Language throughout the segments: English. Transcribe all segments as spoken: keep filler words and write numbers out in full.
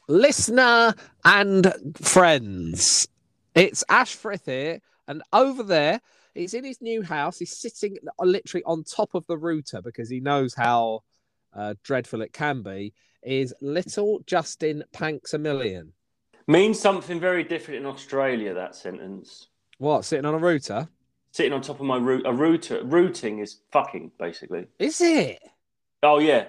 Listener and friends, it's Ash Frith here, and over there, he's in his new house. He's sitting literally on top of the router because he knows how uh, dreadful it can be. Is little Justin Panxamillion. Means something very different in Australia, that sentence. What, sitting on a router? Sitting on top of my root. A router. Rooting is fucking, basically. Is it? Oh, yeah.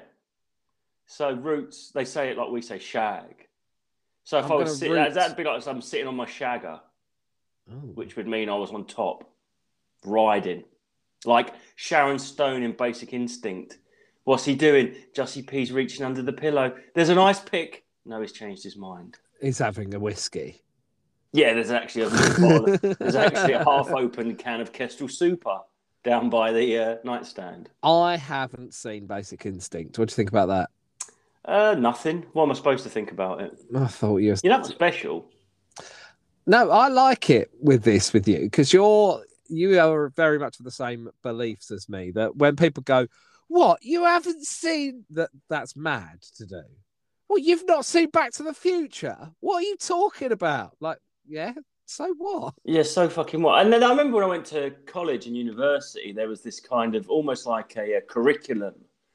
So roots, they say it like we say shag. So if I'm I was sitting, root. that'd be like I'm sitting on my shagger, Oh. which would mean I was on top, riding. Like Sharon Stone in Basic Instinct. What's he doing? Jussie P's reaching under the pillow. There's an ice pick. No, he's changed his mind. He's having a whiskey. Yeah, there's actually a bottle of, there's actually a half-open can of Kestrel Super down by the uh, nightstand. I haven't seen Basic Instinct. What do you think about that? Uh, nothing. What am I supposed to think about it? I thought you were... You're not special. No, I like it with this with you because you're you are very much of the same beliefs as me. That when people go, "What, you haven't seen that? That's mad to do." Well, you've not seen Back to the Future. What are you talking about? Like, yeah, so what? Yeah, so fucking what? And then I remember when I went to college and university, there was this kind of almost like a, a curriculum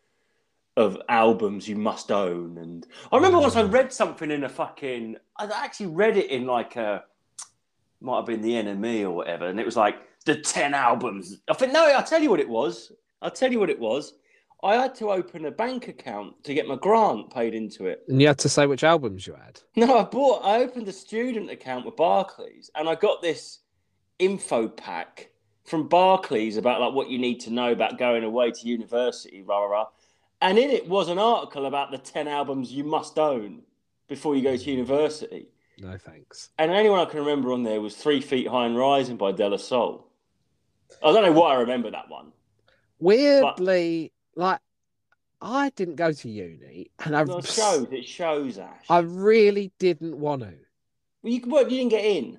of albums you must own. And I remember once I read something in a fucking, I actually read it in like a, might have been the N M E or whatever. And it was like the ten albums. I think, no, I'll tell you what it was. I'll tell you what it was. I had to open a bank account to get my grant paid into it. And you had to say which albums you had. No, I bought, I opened a student account with Barclays and I got this info pack from Barclays about like what you need to know about going away to university, rah, rah, rah. And in it was an article about the ten albums you must own before you go to university. No, thanks. And the only one I can remember on there was Three Feet High and Rising by De La Soul. I don't know why I remember that one. Weirdly, but... like, I didn't go to uni. and I no, It shows, it shows, Ash. I really didn't want to. Well, you, what, you didn't get in?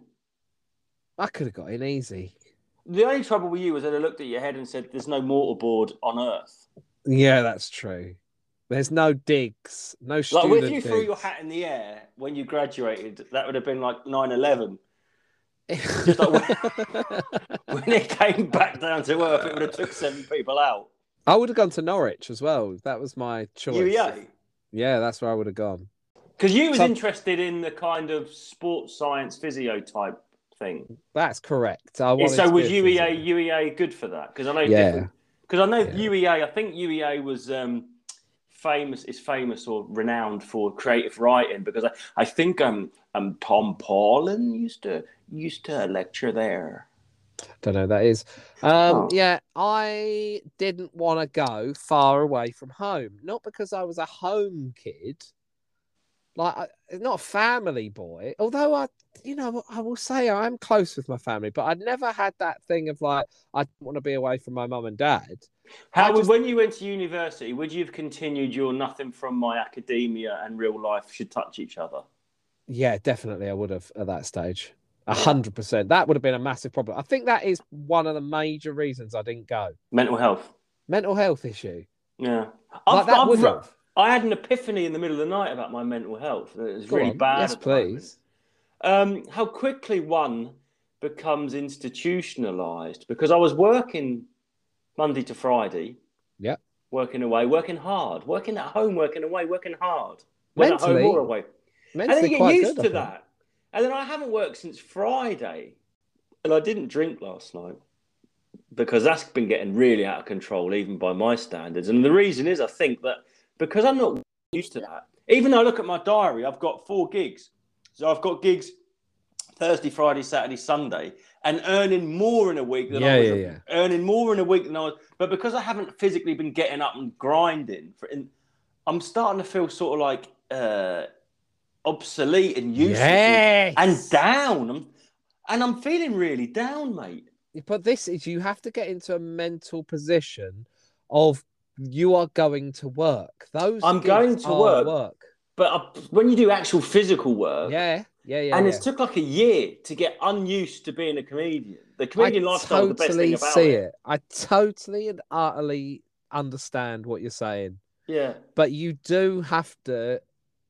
I could have got in easy. The only trouble with you was that I looked at your head and said, there's no mortarboard on Earth. Yeah, that's true. There's no digs, no student Like, if you digs. threw your hat in the air when you graduated, that would have been like nine eleven. Just like when, when it came back down to Earth, it would have took seven people out. I would have gone to Norwich as well. That was my choice. U E A? Yeah, that's where I would have gone. Because you was so, interested in the kind of sports science physio type thing. That's correct. I yeah, so was U E A U E A good for that? Because I know yeah. Because I know yeah. U E A, I think U E A was um, famous, is famous or renowned for creative writing. Because I, I think um, um Tom Paulin used to used to lecture there. Don't know who that is. Um, oh. Yeah, I didn't want to go far away from home. Not because I was a home kid. Like, I, not a family boy. Although, I, you know, I will say I'm close with my family. But I'd never had that thing of, like, I don't want to be away from my mum and dad. How just... When you went to university, would you have continued your nothing from my academia and real life should touch each other? Yeah, definitely I would have at that stage. A hundred percent. That would have been a massive problem. I think that is one of the major reasons I didn't go. Mental health. Mental health issue. Yeah. Like I've, that I've, would have. I had an epiphany in the middle of the night about my mental health. It was Go really on. bad. Yes, please. Um, how quickly one becomes institutionalized. Because I was working Monday to Friday. Yeah. Working away, working hard, working at home, working away, working hard. Whether at home or away. And then you get used good, to that. And then I haven't worked since Friday. And I didn't drink last night. Because that's been getting really out of control, even by my standards. And the reason is, I think that because I'm not used to that, even though I look at my diary, I've got four gigs. So I've got gigs Thursday, Friday, Saturday, Sunday, and earning more in a week than yeah, I was yeah, yeah. earning more in a week than I was. But because I haven't physically been getting up and grinding, for, and I'm starting to feel sort of like uh, obsolete and useless yes. and, and down. I'm, and I'm feeling really down, mate. But this is, you have to get into a mental position of you are going to work. Those I'm going to work, work. But I, when you do actual physical work, yeah, yeah, yeah, and yeah. it took like a year to get unused to being a comedian. The comedian I lifestyle totally is the best thing about see it. it. I totally and utterly understand what you're saying. Yeah, but you do have to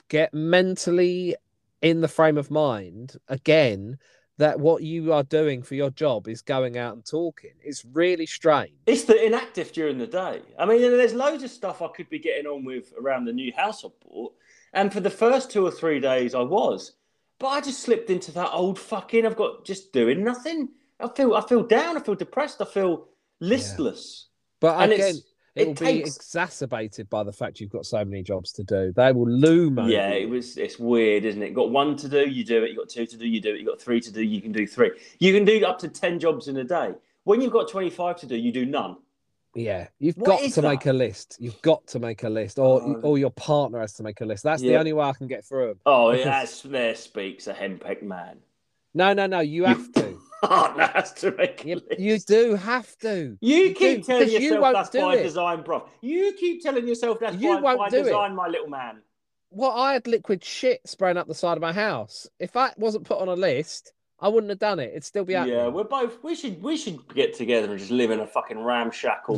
get mentally in the frame of mind again that what you are doing for your job is going out and talking. It's really strange. It's the inactive during the day. I mean, there's loads of stuff I could be getting on with around the new house I bought. And for the first two or three days, I was. But I just slipped into that old fucking, I've got just doing nothing. I feel I feel down. I feel depressed. I feel listless. Yeah. But and again, it will takes... be exacerbated by the fact you've got so many jobs to do. They will loom over. Yeah, it was. It's weird, isn't it? You've got one to do, you do it. You've got two to do, you do it. You've got three to do, you can do three. You can do up to ten jobs in a day. When you've got twenty-five to do, you do none. Yeah, you've what got to that? make a list. You've got to make a list, or oh. or your partner has to make a list. That's yeah. the only way I can get through them. Oh, because... that's, there speaks a henpecked man. No, no, no. You have to. Partner has to make a you, list. You do have to. You, you keep do, telling yourself you that's by it. design, bro. You keep telling yourself that's you by, won't by do design, it. my little man. Well, I had liquid shit spraying up the side of my house. If that wasn't put on a list, I wouldn't have done it. It'd still be happening. Yeah, we're both. We should. We should get together and just live in a fucking ramshackle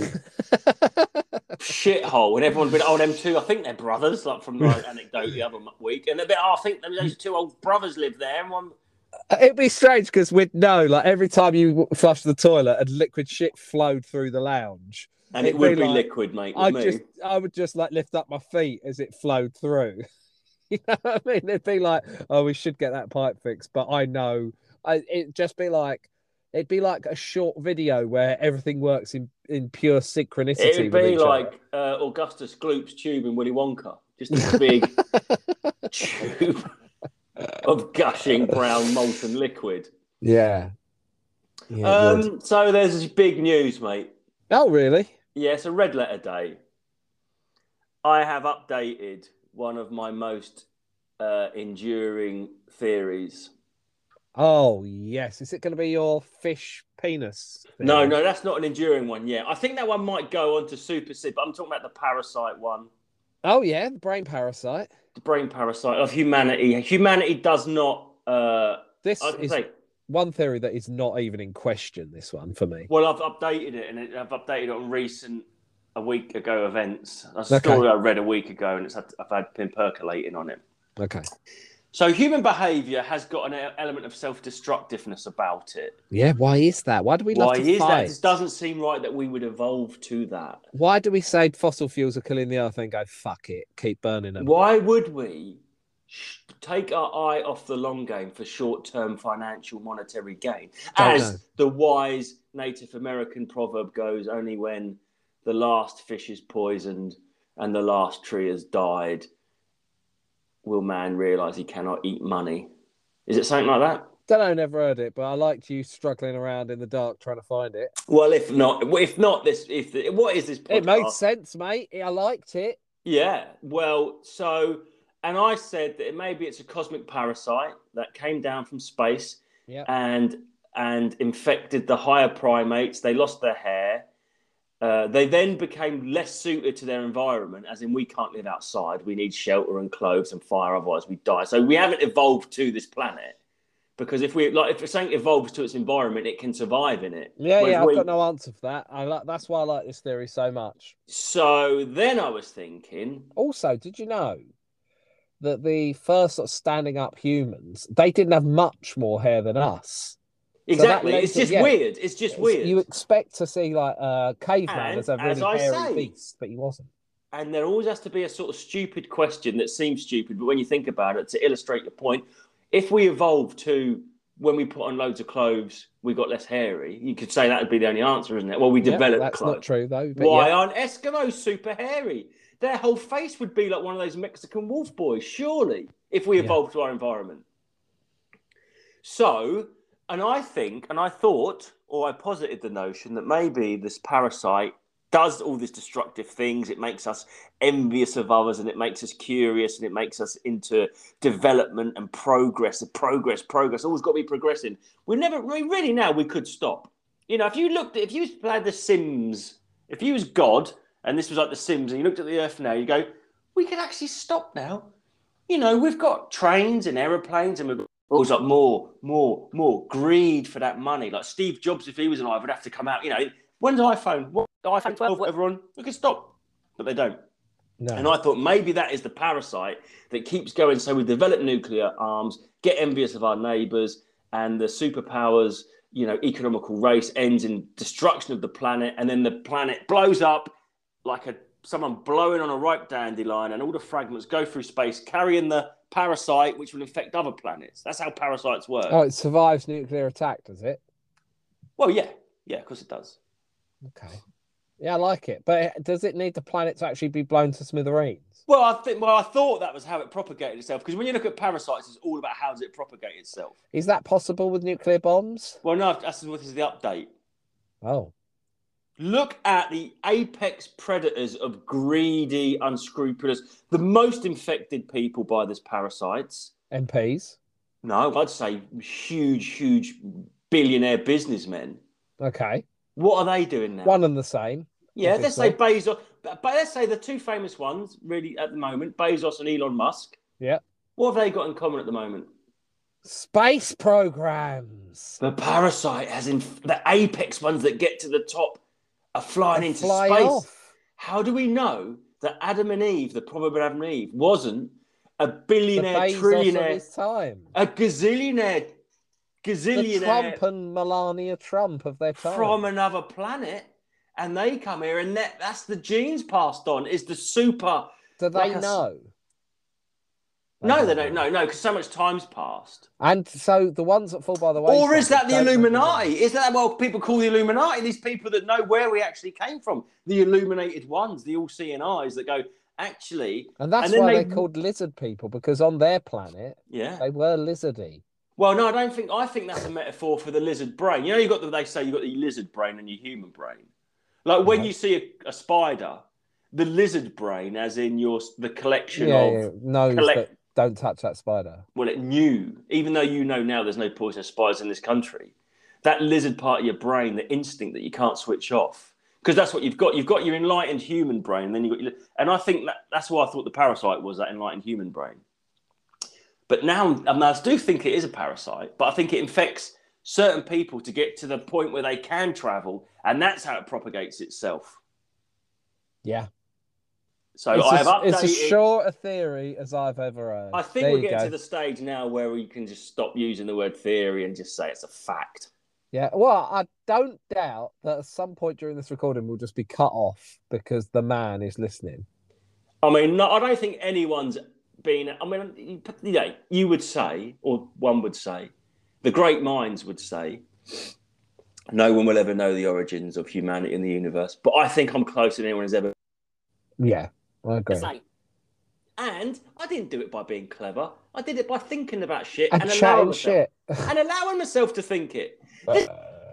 shithole. And everyone's been, oh, them two. I think they're brothers. Like from the anecdote the other week, and they're bit. Oh, I think those two old brothers live there. And one. It'd be strange because we'd know, like every time you flush the toilet, and liquid shit flowed through the lounge, and it would be, be like, liquid, mate. I me. just, I would just like lift up my feet as it flowed through. You know what I mean? It'd be like, oh, we should get that pipe fixed, but I know, I, it'd just be like, it'd be like a short video where everything works in, in pure synchronicity. It would be like uh, Augustus Gloop's tube in Willy Wonka, just a big tube of gushing brown molten liquid. Yeah. yeah um. So there's this big news, mate. Oh, really? Yeah, it's a red letter day. I have updated one of my most uh, enduring theories. Oh, yes. Is it going to be your fish penis theory? No, no, that's not an enduring one yet. I think that one might go on to Super Sid, but I'm talking about the parasite one. Oh, yeah, the brain parasite. The brain parasite of humanity. Humanity does not... Uh, this is say, one theory that is not even in question, this one, for me. Well, I've updated it, and it, I've updated it on recent... a week ago events. That's a story okay. I read a week ago, and it's had, I've had been percolating on it. Okay. So human behaviour has got an element of self-destructiveness about it. Yeah, why is that? Why do we love why to is fight? that? It just doesn't seem right that we would evolve to that. Why do we say fossil fuels are killing the earth and go, fuck it, keep burning them? Why would we take our eye off the long game for short-term financial monetary gain? Don't As know. the wise Native American proverb goes, only when the last fish is poisoned and the last tree has died will man realise he cannot eat money. Is it something like that? Don't know, never heard it, but I liked you struggling around in the dark trying to find it. Well, if not, if not this, if the, what is this podcast? It made sense, mate. I liked it. Yeah. Well, so, and I said that maybe it's a cosmic parasite that came down from space yeah. and and infected the higher primates. They lost their hair. Uh, they then became less suited to their environment, as in we can't live outside. We need shelter and clothes and fire, otherwise we die. So we haven't evolved to this planet because if we like, if something evolves to its environment, it can survive in it. Yeah, Whereas yeah, we... I've got no answer for that. I like that's why I like this theory so much. So then I was thinking. Also, did you know that the first sort of standing up humans, they didn't have much more hair than us? Exactly. So it's just yeah, weird. It's just it's, weird. You expect to see like a uh, caveman and, as a really as I hairy say, beast, but he wasn't. And there always has to be a sort of stupid question that seems stupid, but when you think about it, to illustrate your point, if we evolve to when we put on loads of clothes, we got less hairy, you could say that would be the only answer, isn't it? Well, we yeah, developed that's clothes. Not true, though. But Why yeah. aren't Eskimos super hairy? Their whole face would be like one of those Mexican wolf boys, surely, if we evolved yeah. to our environment. So... And I think, and I thought, or I posited the notion that maybe this parasite does all these destructive things. It makes us envious of others, and it makes us curious, and it makes us into development and progress, and progress, progress. Always got to be progressing. We never, I mean, really now we could stop. You know, if you looked, at, if you played The Sims, if you was God, and this was like The Sims, and you looked at the Earth now, you go, we could actually stop now. You know, we've got trains and aeroplanes, and we've got always like more, more, more greed for that money. Like Steve Jobs, if he was alive, would have to come out. You know, when's iPhone? What iPhone twelve? Whatever on? We could stop, but they don't. No. And I thought maybe that is the parasite that keeps going. So we develop nuclear arms, get envious of our neighbours, and the superpowers, you know, economical race ends in destruction of the planet, and then the planet blows up like a someone blowing on a ripe dandelion, and all the fragments go through space, carrying the parasite, which will infect other planets. That's how parasites work. Oh, it survives nuclear attack, does it? Well, yeah. Yeah, of course it does. Okay. Yeah, I like it. But does it need the planet to actually be blown to smithereens? Well, I think. Well, I thought that was how it propagated itself. Because when you look at parasites, it's all about how does it propagate itself. Is that possible with nuclear bombs? Well, no. That's what is the update. Oh. Look at the apex predators of greedy, unscrupulous, the most infected people by this parasites. M Ps? No, I'd say huge, huge billionaire businessmen. Okay. What are they doing now? One and the same. Yeah, obviously. let's say Bezos. But let's say the two famous ones, really, at the moment, Bezos and Elon Musk. Yeah. What have they got in common at the moment? Space programs. The parasite has in the apex ones that get to the top are flying They into fly space. off. How do we know that Adam and Eve, the probable Adam and Eve, wasn't a The billionaire, Bezos of trillionaire, his time. a gazillionaire, The gazillionaire Trump and Melania Trump of their time. from another planet? And they come here, and that, that's the genes passed on. Is the super? Do they like a- know? No, they don't know. No, because so much time's passed. And so the ones that fall by the way. Or is that the Illuminati? Is that what people call the Illuminati? These people that know where we actually came from, the illuminated ones, the all-seeing eyes that go, actually. And that's and then why they- they... are called lizard people, because on their planet Yeah. they were lizardy. Well, no, I don't think. I think that's a metaphor for the lizard brain. You know, you got the, they say you got the lizard brain and your human brain. Like when Right. you see a, a spider, the lizard brain, as in your the collection Yeah, of yeah. knows collect- that don't touch that spider. well, it knew, even though you know now there's no poisonous spiders in this country, that lizard part of your brain, the instinct that you can't switch off, because that's what you've got. You've got your enlightened human brain, and then you've got your, and I think that that's why I thought the parasite was that enlightened human brain. But now, I, mean, I do think it is a parasite, but I think it infects certain people to get to the point where they can travel, and that's how it propagates itself. Yeah. So It's, I have as, updated. it's as short a theory as I've ever heard. I think There we're you getting go. to the stage now where we can just stop using the word theory and just say it's a fact. Yeah, well, I don't doubt that at some point during this recording we'll just be cut off because the man is listening. I mean, no, I don't think anyone's been. I mean, you, you know, you would say, or one would say, the great minds would say, no one will ever know the origins of humanity in the universe. But I think I'm closer than anyone has ever. Yeah, I agree. Say. And I didn't do it by being clever. I did it by thinking about shit And and, allowing chatting myself, shit. and allowing myself to think it. Uh,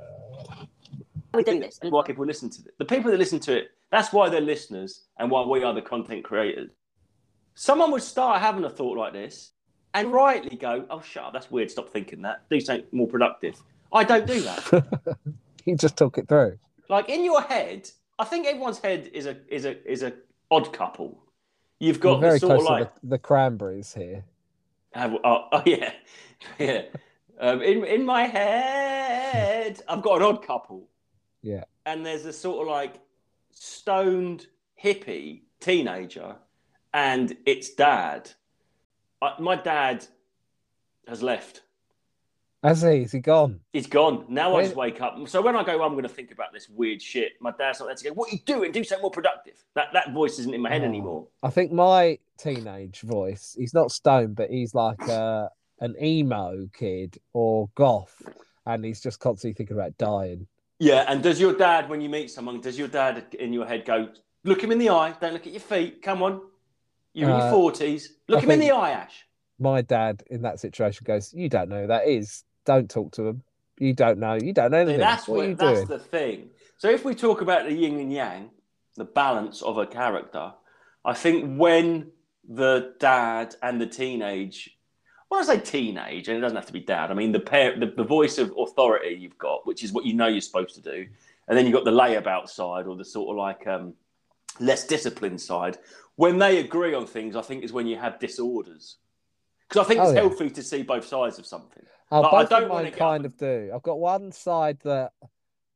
We do this. Why people listen to it. The people that listen to it, that's why they're listeners and why we are the content creators. Someone would start having a thought like this and rightly go, oh, shut up, that's weird, stop thinking that. Do something more productive. I don't do that. you just talk it through. Like in your head, I think everyone's head is a is a is a odd couple. You've got We're very the sort close of like to the, the cranberries here. have, oh, oh yeah, yeah. Um, in in my head, I've got an odd couple. Yeah. And there's a sort of like stoned hippie teenager, and it's dad. I, my dad has left. Has he? Is he gone? He's gone. Now I Where- just wake up. So when I go, I'm going to think about this weird shit. My dad's not there to go, what are you doing? Do something more productive. That that voice isn't in my head Oh. anymore. I think my teenage voice, he's not stoned, but he's like uh, an emo kid or goth, and he's just constantly thinking about dying. Yeah, and does your dad, when you meet someone, does your dad in your head go, look him in the eye, don't look at your feet, come on. You're in Uh, your forties. Look I him in think- the eye, Ash. My dad in that situation goes, "You don't know who that is. Don't talk to him. You don't know. You don't know See, anything. that's what what, are you that's doing?" the thing. So if we talk about the yin and yang, the balance of a character, I think when the dad and the teenage, when I say teenage, and it doesn't have to be dad, I mean the pair, the, the voice of authority you've got, which is what you know you're supposed to do, and then you've got the layabout side or the sort of like um, less disciplined side. When they agree on things, I think is when you have disorders. Because I think Oh, it's yeah. healthy to see both sides of something. Oh, Like, I both don't of wanna mine get kind up of do. I've got one side that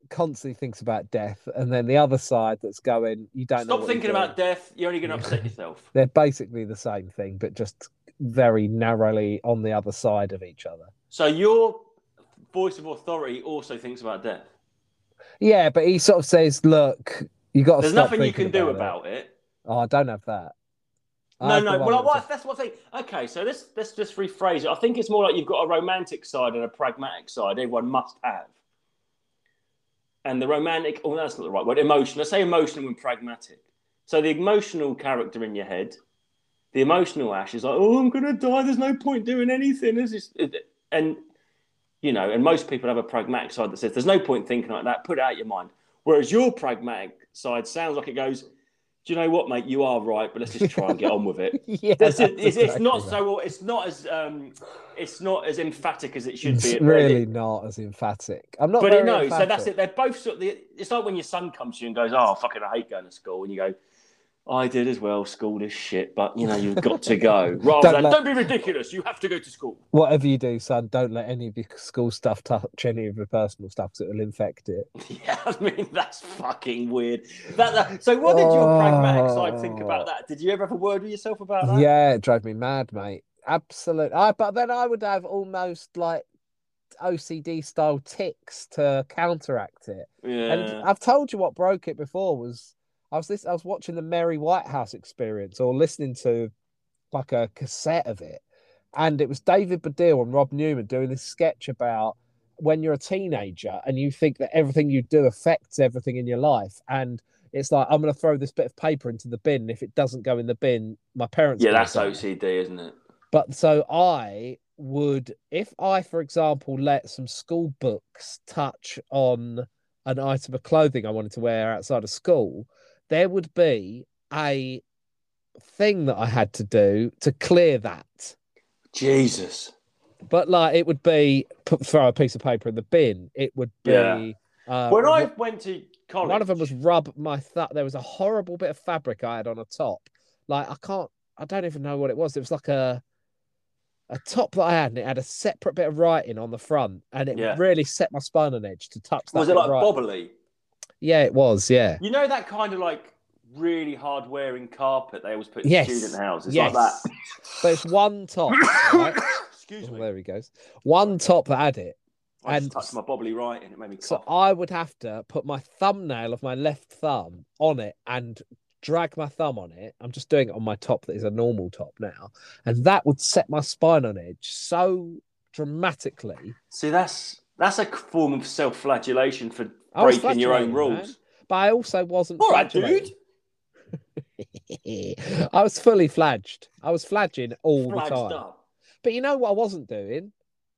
constantly thinks about death, and then the other side that's going, you don't know Stop what thinking you're doing. about death. You're only going to upset yourself. They're basically the same thing, but just very narrowly on the other side of each other. So your voice of authority also thinks about death. Yeah, but he sort of says, "Look, you got to There's stop nothing you can thinking do about about it. it." Oh, I don't have that. I No, have the no. one Well, that well says- that's what I think. Okay, so let's let's just rephrase it. I think it's more like you've got a romantic side and a pragmatic side. Everyone must have. And the romantic, oh, that's not the right word. Emotional. Let's say emotional and pragmatic. So the emotional character in your head, the emotional Ash is like, oh, I'm going to die. There's no point doing anything. This is, and you know, and most people have a pragmatic side that says there's no point thinking like that. Put it out of your mind. Whereas your pragmatic side sounds like it goes, do you know what, mate? You are right, but let's just try and get on with it. yeah, It's, that's it's, it's exactly not that. so. It's not as. Um, it's not as emphatic as it should It's be. really not as emphatic. I'm not But very it, no, emphatic. so that's it. They're both sort of. The, it's like when your son comes to you and goes, "Oh, fucking, I hate going to school," and you go, "I did as well. School is shit, but you know you've got to go." Rather Don't than, let- "Don't be ridiculous. You have to go to school." Whatever you do, son, don't let any of your school stuff touch any of your personal stuff because it will infect it. Yeah, I mean that's fucking weird. That, that- so, what did your pragmatic side think about that? Did you ever have a word with yourself about that? Yeah, it drove me mad, mate. Absolutely. I, but then I would have almost like O C D style tics to counteract it. Yeah. And I've told you what broke it before was I was this I was watching the Mary Whitehouse Experience or listening to like a cassette of it, and it was David Baddiel and Rob Newman doing this sketch about when you're a teenager and you think that everything you do affects everything in your life, and it's like, I'm going to throw this bit of paper into the bin. If it doesn't go in the bin, my parents. Yeah, gonna that's die. O C D, isn't it? But so I would, if I, for example, let some school books touch on an item of clothing I wanted to wear outside of school, there would be a thing that I had to do to clear that. Jesus. But like, it would be put, throw a piece of paper in the bin. It would be. Yeah. Uh, When I went to college, one of them was rub my thumb. There was a horrible bit of fabric I had on a top. Like I can't. I don't even know what it was. It was like a a top that I had, and it had a separate bit of writing on the front, and it Yeah. really set my spine on edge to touch that. Was it bit like of writing. bobbly? Yeah, it was. Yeah. You know that kind of like really hard wearing carpet they always put in Yes. student houses, Yes. like that. But it's one top. Right? Excuse Oh, me. there he goes. One top that had it. I just and- touched my bobbly right and it made me So cough. I would have to put my thumbnail of my left thumb on it and drag my thumb on it. I'm just doing it on my top that is a normal top now. And that would set my spine on edge so dramatically. See, that's that's a form of self-flagellation for I was breaking your own flagellating, rules. man. But I also wasn't All right, flagellating. dude. I was fully flagged. I was flagging all Flagged the time. up. But you know what I wasn't doing?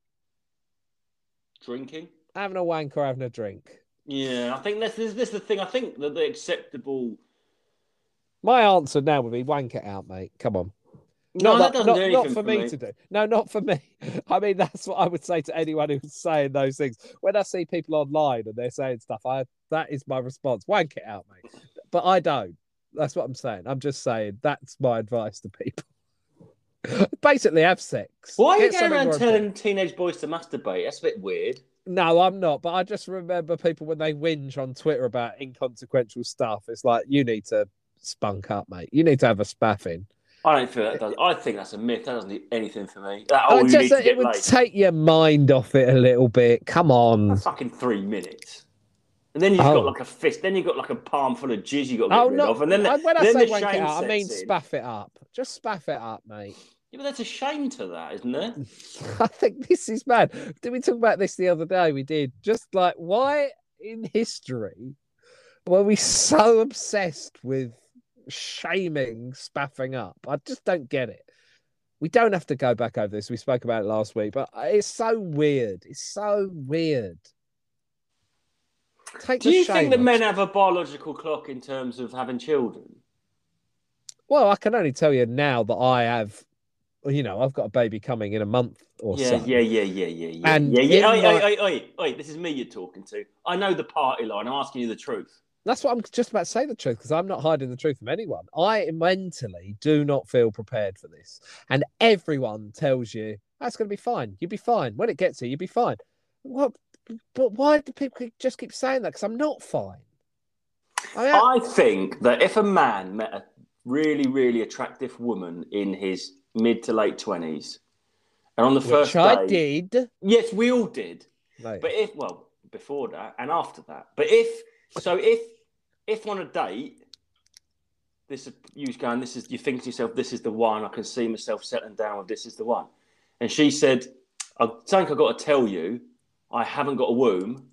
Drinking. Having a wank or having a drink. Yeah, I think this, this, this is the thing. I think that the acceptable. My answer now would be wank it out, mate. Come on. No, Not that doesn't not, do anything not for, for me, me. to do. No, not for me. I mean, that's what I would say to anyone who's saying those things. When I see people online and they're saying stuff, I that is my response. Wank it out, mate. But I don't. That's what I'm saying. I'm just saying that's my advice to people. Basically, have sex. Why are you Get going something around more telling important. teenage boys to masturbate? That's a bit weird. No, I'm not. But I just remember people when they whinge on Twitter about inconsequential stuff. It's like, you need to spunk up, mate. You need to have a spaffing. I don't feel that does. I think that's a myth. That doesn't do anything for me. That, Oh, oh, you just need to that get it would laid. take your mind off it a little bit. Come on. Fucking three minutes. And then you've Oh. got like a fist. Then you've got like a palm full of jizz you got to get Oh, rid no. of. And then, I- when I then say the wank it shame out, I mean sets in. spaff it up. Just spaff it up, mate. Yeah, but there's a shame to that, isn't there? I think this is mad. Did we talk about this the other day? We did. Just like, why in history were we so obsessed with shaming spaffing up? I just don't get it. We don't have to go back over this. We spoke about it last week, but it's so weird. It's so weird. Take Do the you shame think that off. men have a biological clock in terms of having children? Well, I can only tell you now that I have, you know, I've got a baby coming in a month or Yeah, so. yeah, yeah, yeah, yeah, yeah. And yeah, yeah. in Oi, my- oi, oi, oi, oi, this is me you're talking to. I know the party line. I'm asking you the truth. That's what I'm just about to say the truth, because I'm not hiding the truth from anyone. I mentally do not feel prepared for this. And everyone tells you, that's going to be fine. You'll be fine. When it gets here, you'll be fine. Well, but why do people just keep saying that? Because I'm not fine. I am. I think that if a man met a really, really attractive woman in his mid to late twenties, and on the Which first I day, did. yes, we all did. No. But if, well, before that and after that, but if, so if, if on a date, this you was going, this is, you think to yourself, this is the one, I can see myself settling down with, this is the one. And she said, I think I've got to tell you, I haven't got a womb.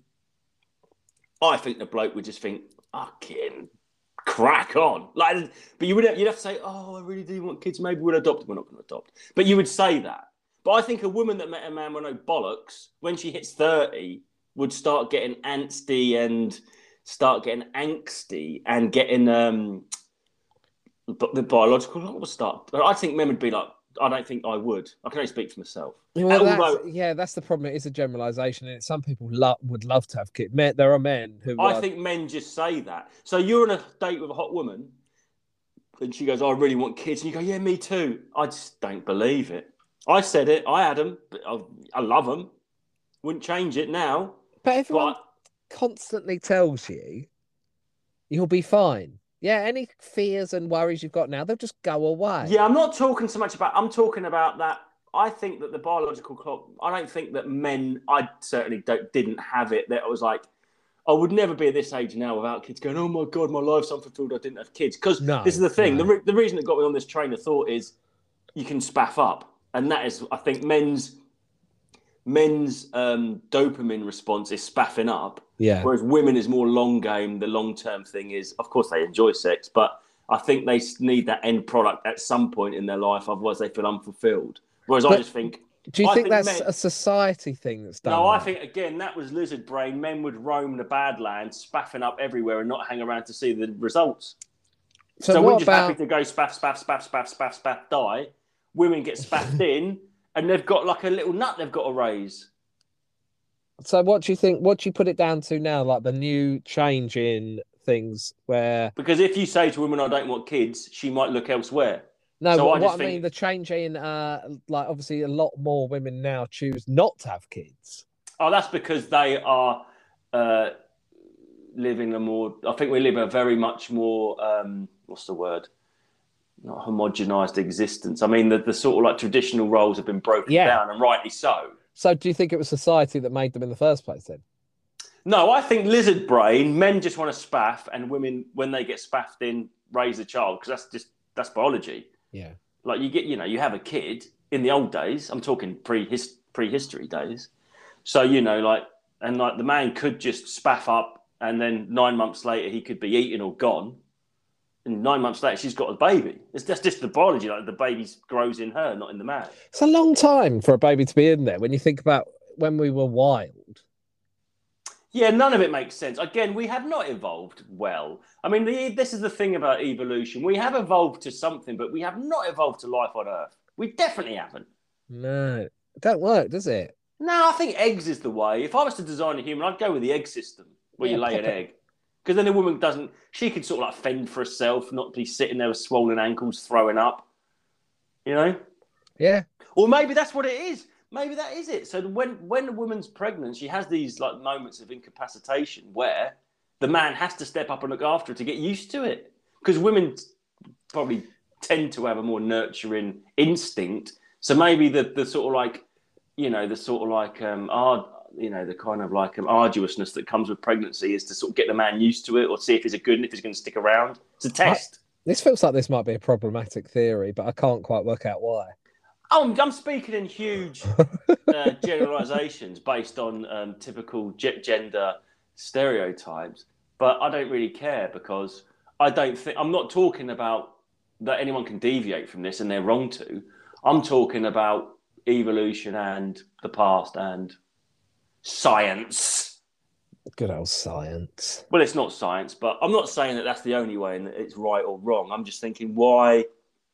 I think the bloke would just think, fucking crack on. Like, but you would, you'd have to say, oh, I really do want kids. Maybe we'll adopt. We're not going to adopt. But you would say that. But I think a woman that met a man with no bollocks, when she hits thirty, would start getting antsy and start getting angsty and getting um, the biological clock would start. I think men would be like, I don't think I would. I can only speak for myself. Well, Although, that's, yeah, that's the problem. It is a generalisation, and some people lo- would love to have kids. Men, there are men who. I are... think men just say that. So you're on a date with a hot woman, and she goes, "I really want kids," and you go, "Yeah, me too." I just don't believe it. I said it. I had them. But I, I love them. Wouldn't change it now. But everyone but... constantly tells you you'll be fine. Yeah, any fears and worries you've got now, they'll just go away. Yeah, I'm not talking so much about. I'm talking about that. I think that the biological clock. I don't think that men. I certainly don't, didn't have it. That I was like, I would never be at this age now without kids going, oh my God, my life's unfulfilled. I didn't have kids. Because no, this is the thing. No. The, re- the reason that got me on this train of thought is you can spaff up. And that is, I think, men's men's um, dopamine response is spaffing up. Yeah. Whereas women is more long game. The long-term thing is, of course, they enjoy sex. But I think they need that end product at some point in their life. Otherwise, they feel unfulfilled. Whereas but, I just think... Do you think, think that's men, a society thing that's done? No, that? I think, again, that was lizard brain. Men would roam the Badlands, spaffing up everywhere and not hang around to see the results. So, so we're just about... happy to go spaff, spaff, spaff, spaff, spaff, spaff, die. Women get spaffed in and they've got like a little nut they've got to raise. So what do you think, what do you put it down to now? Like the new change in things where... Because if you say to a woman, I don't want kids, she might look elsewhere. No, so what, I, what I think... mean, the change in, uh, like, obviously, a lot more women now choose not to have kids. Oh, that's because they are uh, living a more. I think we live a very much more. Um, what's the word? Not homogenized existence. I mean, the, the sort of like traditional roles have been broken yeah. down, and rightly so. So, do you think it was society that made them in the first place? Then? No, I think lizard brain. Men just want to spaff, and women, when they get spaffed in, raise a child because that's just that's biology. Yeah. Like you get, you know, you have a kid in the old days. I'm talking pre prehistory days. So, you know, like, and like the man could just spaff up and then nine months later he could be eaten or gone. And nine months later she's got a baby. It's that's just the biology. Like the baby grows in her, not in the man. It's a long time for a baby to be in there when you think about when we were wild. Yeah, none of it makes sense. Again, we have not evolved well. I mean, the, this is the thing about evolution. We have evolved to something, but we have not evolved to life on Earth. We definitely haven't. No, it don't work, does it? No, I think eggs is the way. If I was to design a human, I'd go with the egg system, where yeah, you lay an it. egg. Because then the woman doesn't... She can sort of like fend for herself, not be sitting there with swollen ankles, throwing up. You know? Yeah. Or maybe that's what it is. Maybe that is it. So when when a woman's pregnant, she has these like moments of incapacitation where the man has to step up and look after her to get used to it. Because women probably tend to have a more nurturing instinct. So maybe the the sort of like, you know, the sort of like um, ard, you know, the kind of like um, arduousness that comes with pregnancy is to sort of get the man used to it or see if he's a good and if he's going to stick around. It's a test. I, this feels like this might be a problematic theory, but I can't quite work out why. Oh, I'm speaking in huge uh, generalizations based on um, typical gender stereotypes, but I don't really care because I don't think I'm not talking about that anyone can deviate from this and they're wrong to. I'm talking about evolution and the past and science. Good old science. Well, it's not science, but I'm not saying that that's the only way and that it's right or wrong. I'm just thinking, why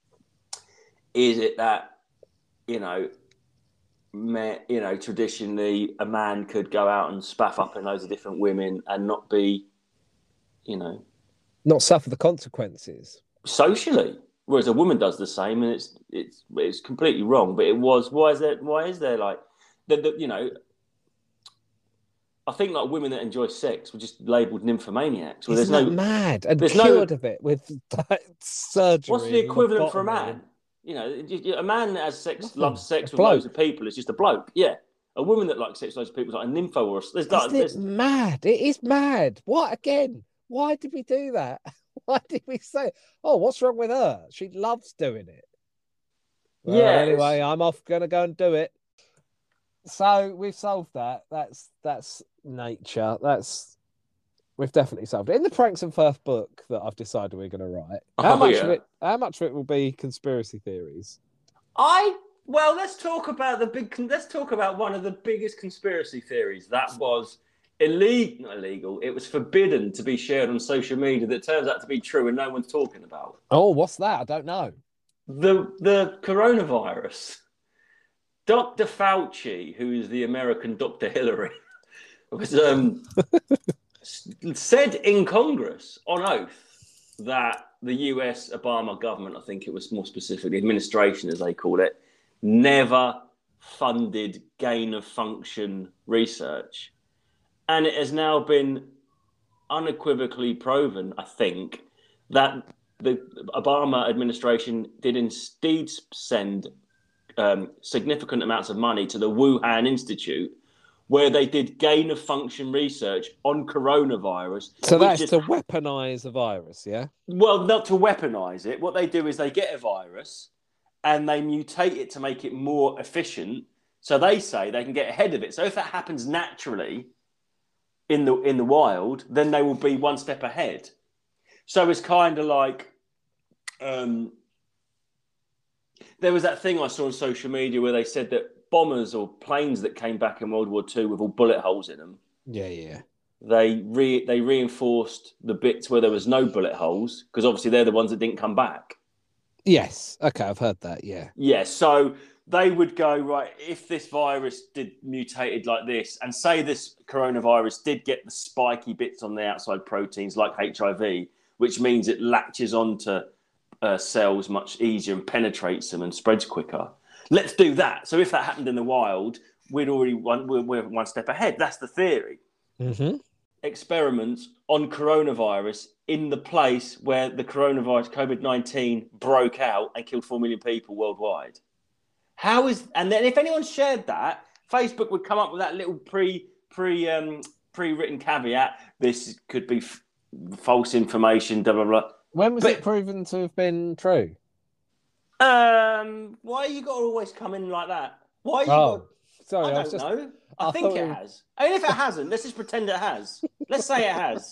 is it that, you know, me, you know, traditionally a man could go out and spaff up in loads of different women and not be, you know, not suffer the consequences socially, whereas a woman does the same, and it's it's it's completely wrong. But it was why is there why is there like the, the you know I think like women that enjoy sex were just labelled nymphomaniacs. Well, Isn't there's that no mad? And there's cured no. of it with like, surgery. What's the and equivalent for a lobotomy. man? You know, y- y- a man that has sex, Nothing. loves sex A with bloke. loads of people is just a bloke. Yeah. A woman that likes sex with loads of people is like a nympho or a, there's like Isn't it there's, mad? It is mad. What again? Why did we do that? Why did we say, oh, what's wrong with her? She loves doing it. Well, yeah. anyway, it's- I'm off gonna go and do it. So we've solved that. That's that's nature. That's we've definitely solved it. In the Pranks and Firth book that I've decided we're gonna write, how Oh, much yeah. of it how much of it will be conspiracy theories? I well, let's talk about the big. Let's talk about one of the biggest conspiracy theories that was illegal. Not illegal. It was forbidden to be shared on social media. That turns out to be true, and no one's talking about Oh, what's that? I don't know. the the coronavirus. Doctor Fauci, who is the American Doctor Hillary, was um, said in Congress on oath that the U S Obama government, I think it was more specifically administration, as they call it, never funded gain of function research. And it has now been unequivocally proven, I think, that the Obama administration did indeed send um, significant amounts of money to the Wuhan Institute, where they did gain of function research on coronavirus. So which that's is- to weaponize a virus, yeah? well, not to weaponize it. What they do is they get a virus and they mutate it to make it more efficient. So they say they can get ahead of it. So if that happens naturally in the in the wild, then they will be one step ahead. So it's kind of like um, there was that thing I saw on social media where they said that bombers or planes that came back in World War Two with all bullet holes in them, Yeah, yeah. they re they reinforced the bits where there was no bullet holes because obviously they're the ones that didn't come back. Yes. Okay, I've heard that. Yeah. Yeah, so they would go, right, if this virus did mutated like this, and say this coronavirus did get the spiky bits on the outside proteins like H I V, which means it latches onto uh, cells much easier and penetrates them and spreads quicker. Let's do that. So if that happened in the wild, we'd already one, we're, we're one step ahead. That's the theory. Mm-hmm. Experiments on coronavirus in the place where the coronavirus COVID nineteen broke out and killed four million people worldwide. How is and then if anyone shared that, Facebook would come up with that little pre pre um, pre-written caveat. This could be f- false information. Blah blah blah. When was But- it proven to have been true? Um, why you got to always come in like that? Why you Oh, got? sorry, I I, was don't just know. I, I think thought it it was- has. I mean, if it hasn't, let's just pretend it has. Let's say it has.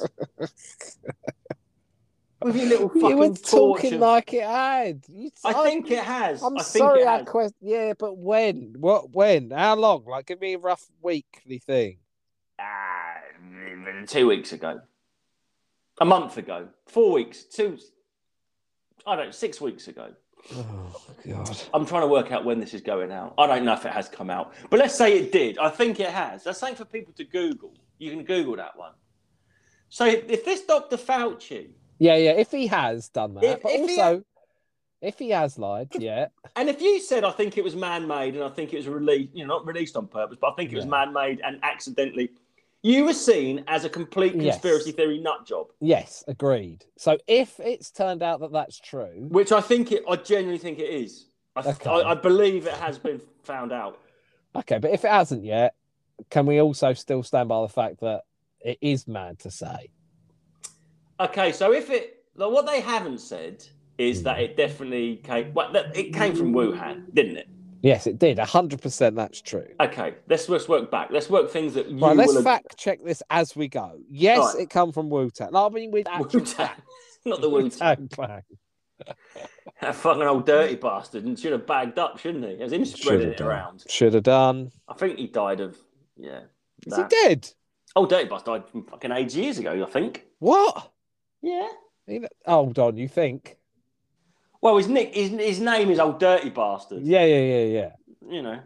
With your little fucking you were torch talking of- like it had. You, I think it has. I'm I think sorry, it I has. quest. Yeah, but when? What? When? How long? Like, give me a rough weekly thing. Ah, two weeks ago, a month ago, four weeks, two. I don't know, six weeks ago. Oh God. I'm trying to work out when this is going out. I don't know if it has come out, but let's say it did. I think it has. That's something for people to Google. You can Google that one. So if this Doctor Fauci, Yeah, yeah. If he has done that, If- but if he also, if he has lied, yeah. and if you said I think it was man-made and I think it was released, you know, not released on purpose, but I think it was Yeah. man-made and accidentally, you were seen as a complete Yes. conspiracy theory nut job. Yes, agreed. So if it's turned out that that's true, Which I think it, I genuinely think it is. I, Okay. I, I believe it has been found out. okay. But if it hasn't yet, can we also still stand by the fact that it is mad to say? Okay, so if it, like, what they haven't said is that it definitely came. Well, that- it came from Wuhan, didn't it? Yes, it did. A hundred percent. That's true. Okay, let's let's work back. Let's work things that you Right, let's will. fact check this as we go. Yes, Right. it come from Wu-Tang. No, I mean with actual Wu-Tang. facts. Not the Wu-Tang. Wu-Tang. That fucking old dirty bastard, and should have bagged up, shouldn't he? As him spreading it around. Should have done. I think he died of yeah. Is that. he dead? Oh, dirty bastard died from fucking AIDS years ago. I think. What? Yeah. He- Hold on, you think? Well, his nick, his his name is Old Dirty Bastard. Yeah, yeah, yeah, yeah. You know.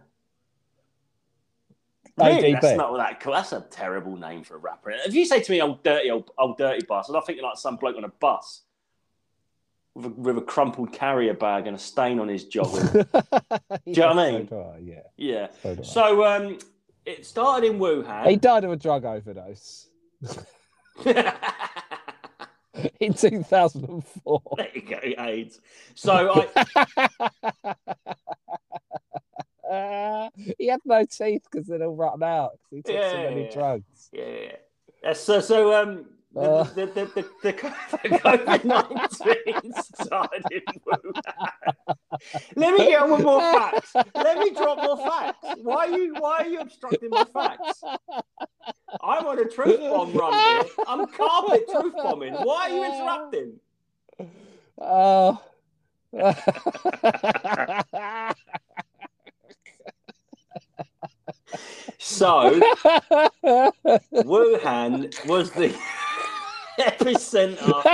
O D B. Really, that's not that cool. That's a terrible name for a rapper. If you say to me, "Old dirty, old, old dirty bastard," I'm thinking like some bloke on a bus with a, with a crumpled carrier bag and a stain on his jogging. Do you know what I mean? So do I, yeah. Yeah. So do I. So um, it started in Wuhan. He died of a drug overdose in two thousand four. There you go, AIDS. So I. Uh, he had no teeth because they'd all rotten out because he took Yeah, so many yeah. drugs. Yeah. Uh, so, so um, the, Uh. the, the, the, the, the COVID nineteen started in Wuhan. Let me get on with more facts. Let me drop more facts. Why are you Why are you obstructing my facts? I'm on a truth bomb run here. I'm carpet truth bombing. Why are you interrupting? Oh. So, Wuhan was the epicenter.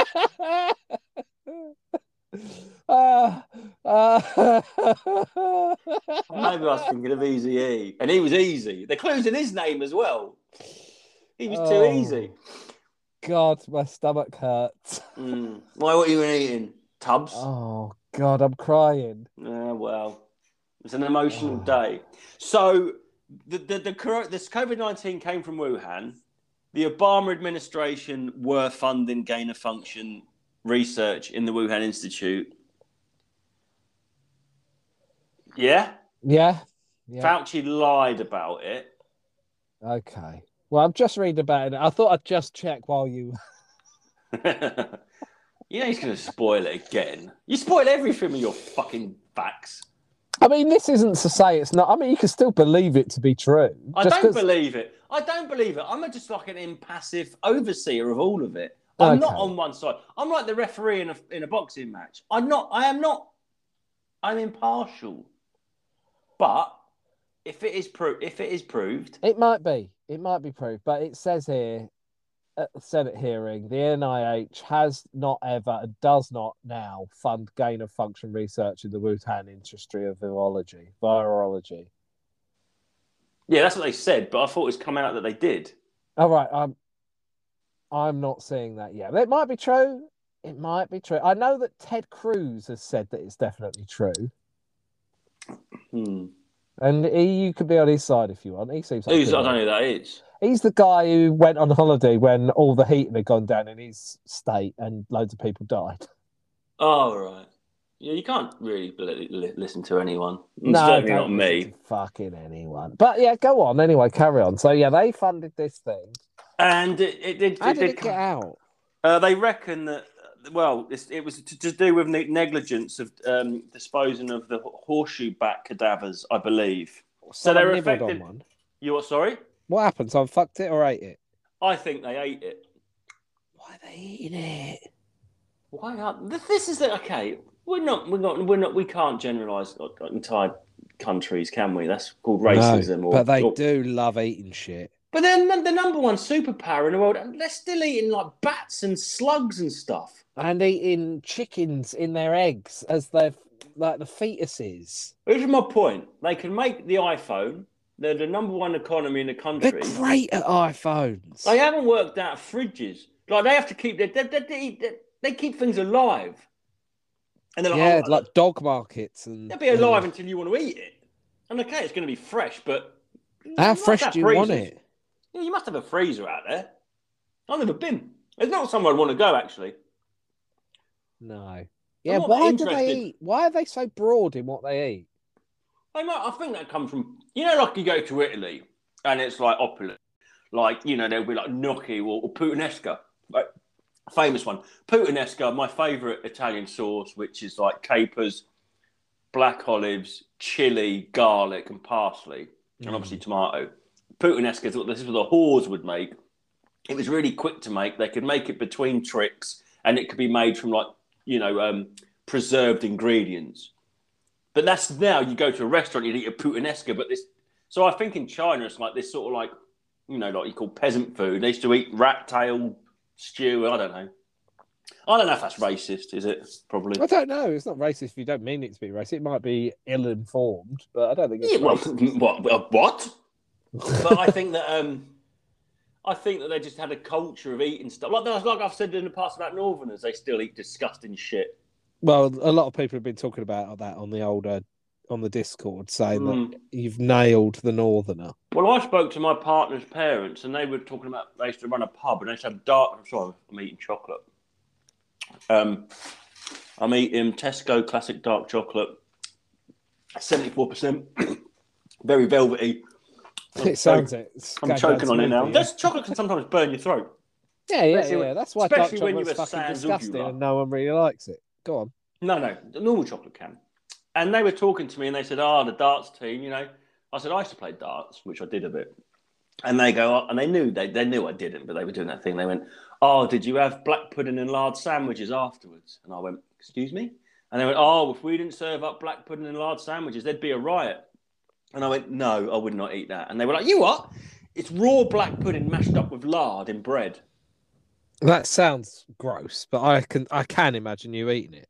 Uh, uh, Maybe I was thinking of Easy E, and he was easy. The clue's in his name as well. He was too Oh. easy. God, my stomach hurts. Mm. Why? What you been eating? Tubs? Oh God, I'm crying. Uh, well, it's an emotional Oh. day. So the the, the cor- this COVID nineteen came from Wuhan. The Obama administration were funding gain of function research in the Wuhan Institute. Yeah? Yeah. Yeah. Fauci lied about it. Okay. Well, I'm just reading about it. I thought I'd just check while you. You know he's going to spoil it again. You spoil everything with your fucking facts. I mean, this isn't to say it's not. I mean, you can still believe it to be true. I just don't 'cause... believe it. I don't believe it. I'm a, just like an impassive overseer of all of it. I'm Okay. not on one side. I'm like the referee in a in a boxing match. I'm not. I am not. I'm impartial. But if it is pro- if it is proved, It might be. It might be proved. But it says here at the Senate hearing, the N I H has not ever and does not now fund gain of function research in the Wuhan industry of virology. Virology. yeah, that's what they said. But I thought it's come out that they did. All right. I'm. I'm not seeing that yet. It might be true. It might be true. I know that Ted Cruz has said that it's definitely true. Hmm. And he, you could be on his side if you want. He seems like Who's, a I good don't know man. who that is. He's the guy who went on holiday when all the heating had gone down in his state and loads of people died. Oh, right. Yeah, you can't really li- li- listen to anyone. No, Certainly don't not me. listen to fucking anyone. But yeah, go on. Anyway, carry on. So yeah, they funded this thing. And it, it, it, How it did did it get out? Uh, they reckon that, well, it's, it was to, to do with ne- negligence of um, disposing of the horseshoe bat cadavers, I believe. So they Someone were nibbled affected. on one. You what? Sorry, What happened? Someone fucked it or ate it? I think they ate it. Why are they eating it? Why are this is the okay? We're not. We're not. We're not. We can't generalise entire countries, can we? That's called racism. No, or, but they or, do love eating shit. But then the number one superpower in the world, and they're still eating like bats and slugs and stuff. And eating chickens in their eggs as they're like the fetuses. Here's my point. They can make the iPhone. They're the number one economy in the country. They're great at iPhones. They haven't worked out fridges. Like they have to keep they, they, they, they, they keep things alive. And they're like, yeah, oh, like dog markets and they'll be alive and... until you want to eat it. And okay, it's going to be fresh, but how fresh do you freezers. want it? Yeah, you must have a freezer out there. I've never been. It's not somewhere I'd want to go actually. No. Yeah, why do interested. they eat? Why are they so broad in what they eat? I know. I think that comes from, you know, like you go to Italy and it's like opulent. Like, you know, there'll be like gnocchi or, or puttanesca. Like, famous one. Puttanesca, my favourite Italian sauce, which is like capers, black olives, chili, garlic, and parsley, and mm. obviously tomato. Puttanesca is what this is what the whores would make. It was really quick to make. They could make it between tricks, and it could be made from like, you know, um, preserved ingredients. But that's now you go to a restaurant, you eat a puttanesca. But this, so I think in China it's like this sort of like, you know, like you call peasant food. They used to eat rat tail stew. I don't know. I don't know if that's racist. Is it? Probably. I don't know. It's not racist if you don't mean it to be racist. It might be ill-informed, but I don't think it's yeah, well, racist. What? What? But I think that um, I think that they just had a culture of eating stuff. Like like I've said in the past about Northerners, they still eat disgusting shit. Well, a lot of people have been talking about that on the older on the Discord saying Mm. that you've nailed the Northerner. Well, I spoke to my partner's parents, and they were talking about they used to run a pub, and they said dark. Sorry, I'm eating chocolate. Um, I'm eating Tesco classic dark chocolate, seventy-four percent, very velvety. I'm It sounds choking, it. It's I'm going choking down on it now. smoothly, yeah. This chocolate can sometimes burn your throat. Yeah, yeah, Especially yeah. when- That's why dark especially when chocolate's you're a fucking Sans disgusting uvula. and no one really likes it. Go on. No, no, the normal chocolate can. And they were talking to me, and they said, "Oh, the darts team, you know." I said, "I used to play darts, which I did a bit." And they go, oh, and they knew they they knew I didn't, but they were doing that thing. They went, "Oh, did you have black pudding and lard sandwiches afterwards?" And I went, "Excuse me?" And they went, "Oh, if we didn't serve up black pudding and lard sandwiches, there'd be a riot." And I went, "No, I would not eat that." And they were like, "You what?" It's raw black pudding mashed up with lard in bread. That sounds gross, but I can I can imagine you eating it.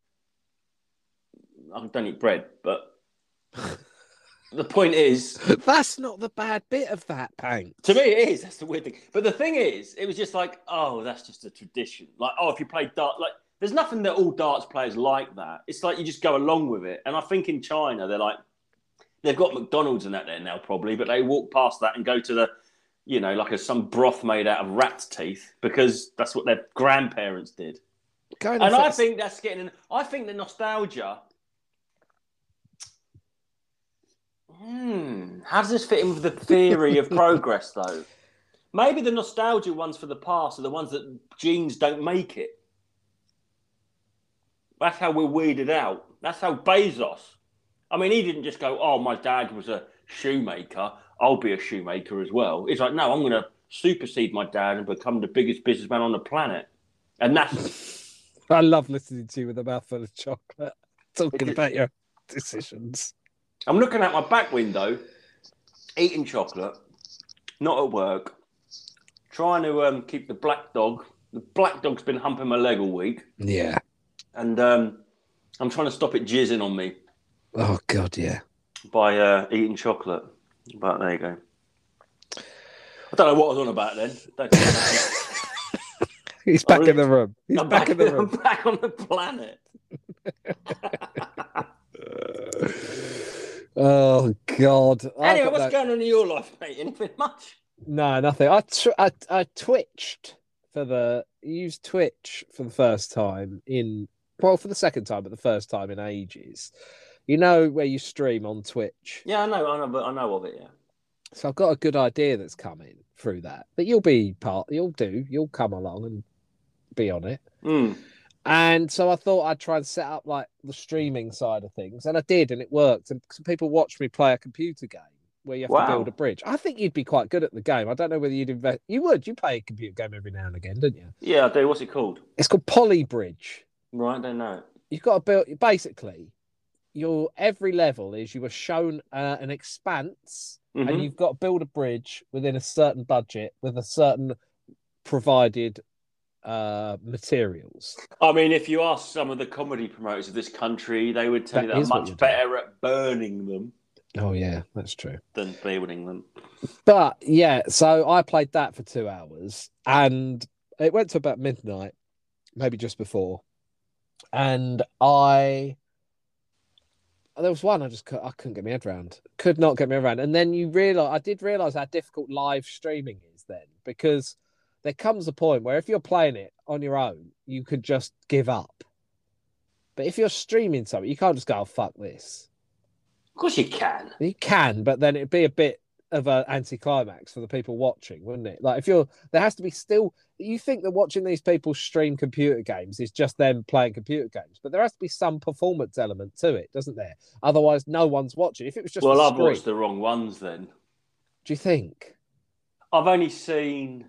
I don't eat bread, but the point is, That's not the bad bit of that, Pank. to me, it is. That's the weird thing. But the thing is, it was just like, oh, that's just a tradition. Like, oh, if you play dart, like, there's nothing that all darts players like that. It's like you just go along with it. And I think in China, they're like, they've got McDonald's and that there now probably, but they walk past that and go to the, you know, like a, some broth made out of rat's teeth because that's what their grandparents did. Going And off I it- think that's getting. I think the nostalgia. Hmm. How does this fit in with the theory of progress, though? Maybe the nostalgia ones for the past are the ones that genes don't make it. That's how we're weeded out. That's how Bezos. I mean, he didn't just go, "Oh, my dad was a shoemaker. I'll be a shoemaker as well." It's like, no, I'm going to supersede my dad and become the biggest businessman on the planet. And that's. I love listening to you with a mouthful of chocolate, talking It- about your decisions. I'm looking out my back window, eating chocolate, not at work, trying to um, keep the black dog. The black dog's been humping my leg all week, Yeah. and um, I'm trying to stop it jizzing on me Oh God, yeah. by uh, eating chocolate. But there you go. I don't know what I was on about then. Don't know. He's back really- in the room. He's I'm back, in the room. I'm back on the planet. Oh God. I've Anyway, got what's no- going on in your life, mate? Anything much? No, nothing. I, tr- I I twitched for the used Twitch for the first time in well for the second time, but the first time in ages. You know where you stream on Twitch. Yeah, I know, I know, but I know of it. Yeah. So I've got a good idea that's coming through that. That you'll be part. You'll do. You'll come along and be on it. Mm. And so I thought I'd try and set up like the streaming side of things, and I did, and it worked. And some people watched me play a computer game where you have Wow. to build a bridge. I think you'd be quite good at the game. I don't know whether you'd invest. You would. You play a computer game every now and again, don't you? Yeah, I do. What's it called? It's called Polybridge. Right, I don't know. You've got to build. Basically, your every level is you are shown uh, an expanse, Mhm. and you've got to build a bridge within a certain budget with a certain provided uh materials. I mean, if you ask some of the comedy promoters of this country, they would tell That you they're is what much you're doing. better at burning them Oh yeah, that's true. than building them. But yeah, so I played that for two hours and it went to about midnight, maybe just before. And I, there was one I just cou- I couldn't get my head around, could not get my head around. And then you realize, I did realize how difficult live streaming is then, because there comes a point where if you're playing it on your own, you could just give up. But if you're streaming something, you can't just go, "Oh, fuck this." Of course you can. You can, but then it'd be a bit of an anticlimax for the people watching, wouldn't it? Like if you're, there has to be still. You think that watching these people stream computer games is just them playing computer games, but there has to be some performance element to it, doesn't there? Otherwise, no one's watching. If it was just Well, a I've screen, watched the wrong ones then. do you think? I've only seen...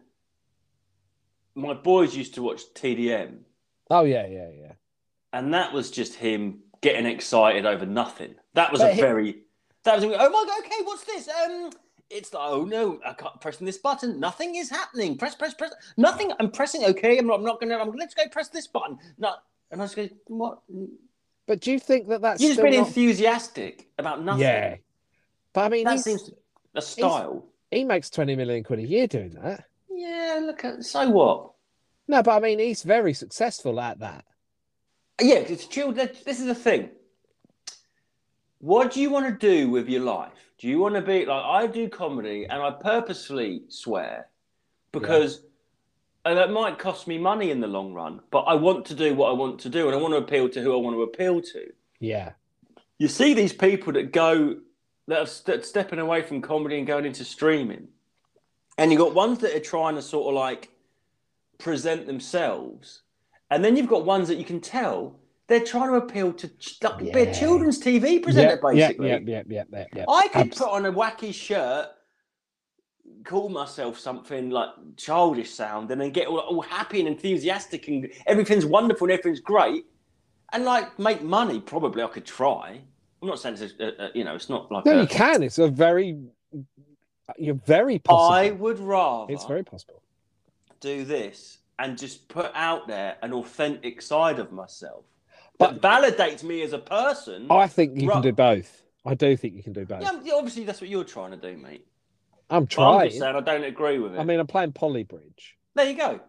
My boys used to watch T D M, Oh yeah, yeah, yeah. and that was just him getting excited over nothing. That was But a he- very... That was, oh my God, okay, what's this? Um, It's like, oh no, I can't pressing this button. Nothing is happening. Press, press, press. Nothing. I'm pressing. Okay, I'm not, I'm not going to. I'm let's go press this button. No, and I was going, what? But do you think that that's You've just still been not... enthusiastic about nothing. Yeah, but I mean, that he's- seems to, a style. he makes twenty million quid a year doing that. Yeah, look at so what? No, but I mean, he's very successful at that. Yeah, it's chilled. This is the thing. what do you want to do with your life? Do you want to be like I do comedy, and I purposefully swear because and that might cost me money in the long run, but I want to do what I want to do, and I want to appeal to who I want to appeal to. Yeah. You see these people that go that are st- stepping away from comedy and going into streaming, and you've got ones that are trying to sort of like present themselves, and then you've got ones that you can tell they're trying to appeal to like Yeah. be a children's T V presenter, yeah, basically. Yeah, yeah, yeah, yeah, yeah. I could Abs- put on a wacky shirt, call myself something like childish sound, and then get all, all happy and enthusiastic, and everything's wonderful and everything's great, and like make money. Probably I could try. I'm not saying it's a, a, you know it's not like no, a, you can. It's a very, you're very possible. I would rather It's very possible. do this and just put out there an authentic side of myself But that validates me as a person. I think you Ra- can do both. I do think you can do both. Yeah, yeah, obviously that's what you're trying to do, mate. I'm But I'm trying. just saying I don't agree with it. I mean, I'm playing Polybridge. There you go.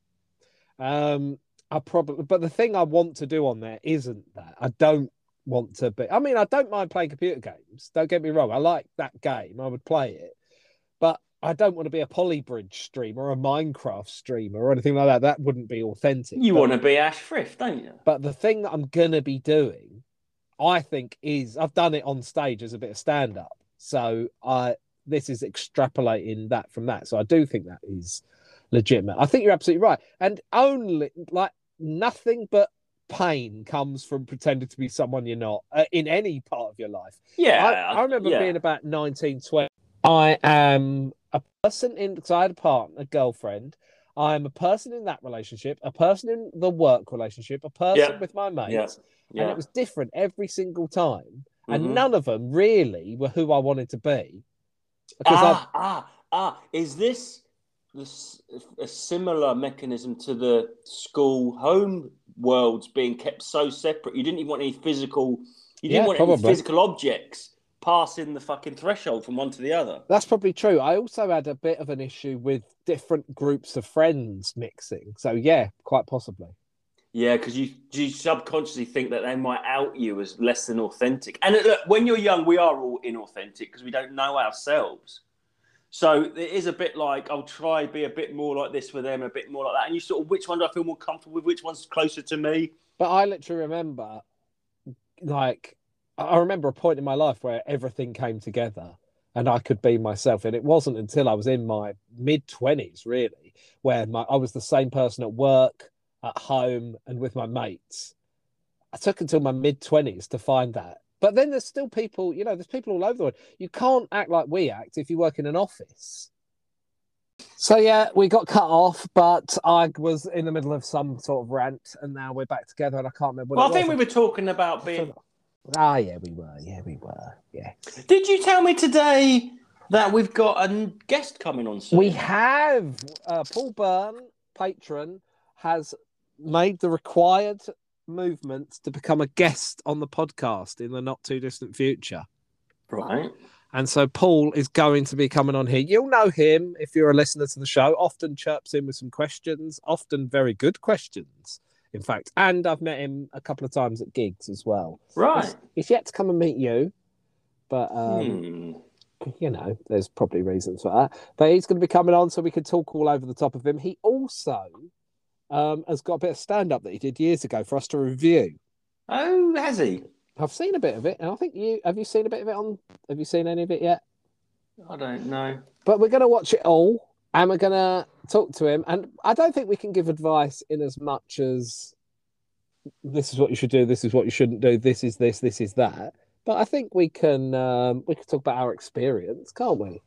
Um, I probably, but the thing I want to do on there isn't that. I don't want to be. I mean, I don't mind playing computer games. Don't get me wrong. I like that game. I would play it, but I don't want to be a Polybridge streamer or a Minecraft streamer or anything like that. That wouldn't be authentic. You but, want to be Ash Frith, don't you? But the thing that I'm gonna be doing, I think, is I've done it on stage as a bit of stand up. So I this is extrapolating that from that. So I do think that is legitimate. I think you're absolutely right. And only like nothing but pain comes from pretending to be someone you're not uh, in any part of your life. Yeah. I, I remember yeah. being about nineteen, twenty. I am a person in, because I had a partner, a girlfriend. I am a person in that relationship, a person in the work relationship, a person Yeah. with my mates. Yeah. Yeah. And it was different every single time. And Mhm. none of them really were who I wanted to be. Because Ah, ah, ah. Is this, this a similar mechanism to the school home worlds being kept so separate? You didn't even want any physical, you didn't Yeah, want probably. any physical objects passing the fucking threshold from one to the other. That's probably true. I also had a bit of an issue with different groups of friends mixing. So, yeah, quite possibly. Yeah, because you, you subconsciously think that they might out you as less than authentic. And look, when you're young, we are all inauthentic because we don't know ourselves. So it is a bit like, I'll try be a bit more like this with them, a bit more like that. And you sort of, which one do I feel more comfortable with? Which one's closer to me? But I literally remember, like, I remember a point in my life where everything came together and I could be myself. And it wasn't until I was in my mid-twenties, really, where my, I was the same person at work, at home, and with my mates. I took until my mid-twenties to find that. But then there's still people, you know, there's people all over the world. You can't act like we act if you work in an office. So, yeah, we got cut off, but I was in the middle of some sort of rant, and now we're back together, and I can't remember what Well, it I think was. we were talking about being... Ah, yeah, we were. Yeah, we were. Yeah. Did you tell me today that we've got a guest coming on soon? We have. Uh, Paul Byrne, patron, has made the required movement to become a guest on the podcast in the not too distant future. Right. And so Paul is going to be coming on here. You'll know him if you're a listener to the show. Often chirps in with some questions, often very good questions, in fact. And I've met him a couple of times at gigs as well. Right. He's, he's yet to come and meet you, but um, Hmm. you know, there's probably reasons for that. But he's going to be coming on so we can talk all over the top of him. He also um, has got a bit of stand-up that he did years ago for us to review. Oh, has he? I've seen a bit of it, and I think you have you seen a bit of it on. Have you seen any of it yet? I don't know. But we're going to watch it all, and we're going to talk to him. And I don't think we can give advice in as much as this is what you should do, this is what you shouldn't do, this is this, this is that. But I think we can um, we can talk about our experience, can't we?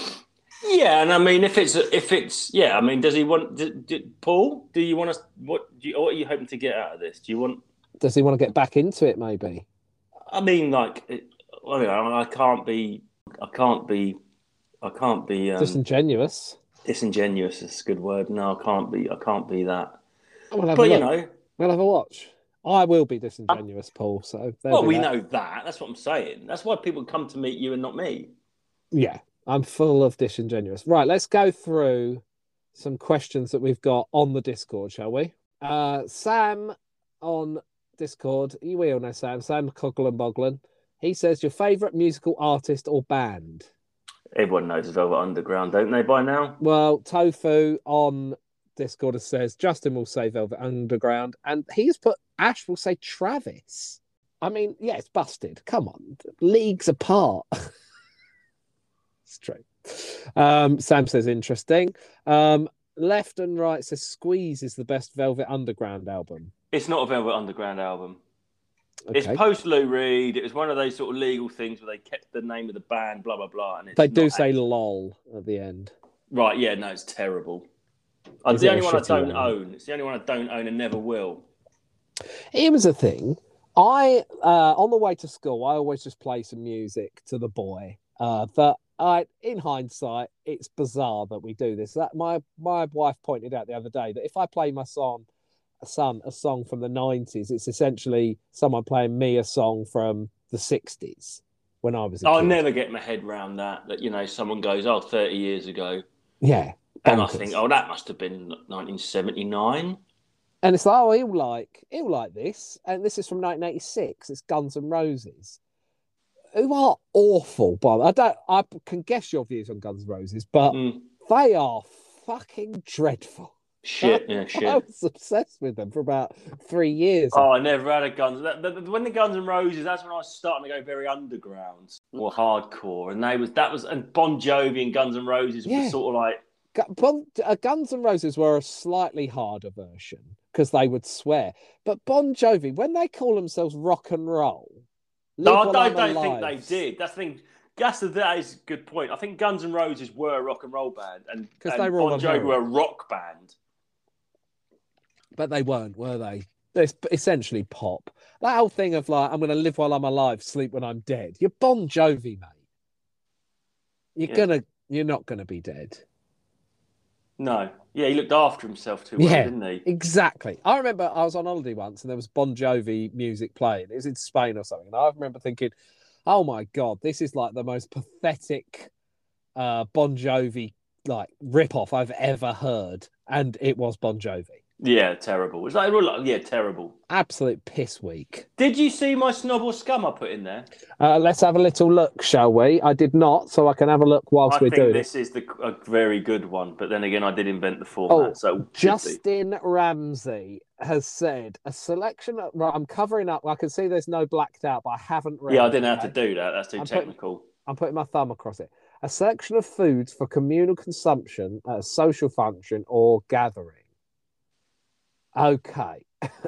Yeah, and I mean, if it's if it's yeah, I mean, does he want do, do, Paul? Do you want us? What do you, what are you hoping to get out of this? Do you want? Does he want to get back into it? Maybe. I mean, like, it, I mean, I can't be, I can't be, I can't be um, Disingenuous. Disingenuous is a good word. No, I can't be. I can't be that. We'll have But a you look. know, We'll have a watch. I will be disingenuous, Paul. So there'll well, be we that. know that. That's what I'm saying. That's why people come to meet you and not me. Yeah, I'm full of disingenuous. Right, let's go through some questions that we've got on the Discord, shall we? Uh, Sam on Discord, we all know Sam, Sam Coughlin Boglin. He says your favourite musical artist or band. Everyone knows Velvet Underground, don't they, by now? Well, Tofu on Discord says Justin will say Velvet Underground, and he's put Ash will say Travis. I mean, yeah, it's busted. Come on, leagues apart. It's true. Um, Sam says interesting. Um, Left and Right says Squeeze is the best Velvet Underground album. It's not a Velvet Underground album. Okay. It's post Lou Reed. It was one of those sort of legal things where they kept the name of the band, blah blah blah. And it's They do not say actually... "lol" at the end. Right? Yeah, no, it's terrible. It's Is the it only a one I shitty don't one? own. It's the only one I don't own and never will. Here was a thing. I uh, on the way to school, I always just play some music to the boy. Uh, that I, in hindsight, it's bizarre that we do this. That my my wife pointed out the other day that if I play my son, son a song from the nineties, it's essentially someone playing me a song from the sixties when I was a I'll kid. never get my head around that. That you know, someone goes, "Oh, thirty years ago," Yeah, and I bonkers. think, "Oh, that must have been nineteen seventy-nine." And it's like, oh, he'll like he'll like this, and this is from nineteen eighty-six. It's Guns N' Roses, who are awful. But I don't. I can guess your views on Guns N' Roses, but Mm. they are fucking dreadful. Shit, yeah, shit. I was obsessed with them for about three years. Oh, I never had a Guns. That, that, when the Guns N' Roses, that's when I was starting to go very underground or hardcore, and they was that was and Bon Jovi and Guns N' Roses Yeah. were sort of like Gu- Bon, uh, Guns N' Roses were a slightly harder version because they would swear. But Bon Jovi, when they call themselves rock and roll, no, Live I While I'm don't, don't think Alive, they did. That's the thing. That's the, that is a good point. I think Guns N' Roses were a rock and roll band, and, 'Cause and they were all Bon on Jovi heroin. were a rock band. But they weren't, were they? It's essentially pop. That whole thing of like, I'm going to live while I'm alive, sleep when I'm dead. You're Bon Jovi, mate. You're Yeah. gonna, you're not gonna be dead. No, yeah, he looked after himself too well, Yeah, didn't he? exactly. I remember I was on holiday once and there was Bon Jovi music playing. It was in Spain or something, and I remember thinking, "Oh my god, this is like the most pathetic uh, Bon Jovi like rip-off I've ever heard." And it was Bon Jovi. Yeah, terrible. It was like, yeah, terrible. Absolute piss week. Did you see my snob or scum I put in there? Uh, let's have a little look, shall we? I did not, so I can have a look whilst I we're think doing this it. is the, a very good one, but then again, I did invent the format, Oh, so it should be. Justin Ramsey has said a selection of, right, I'm covering up. I can see there's no blacked out, but I haven't read Yeah, I it, didn't have to okay? do that. That's too I'm putting- technical. I'm putting my thumb across it. A selection of foods for communal consumption at a social function or gathering. Okay.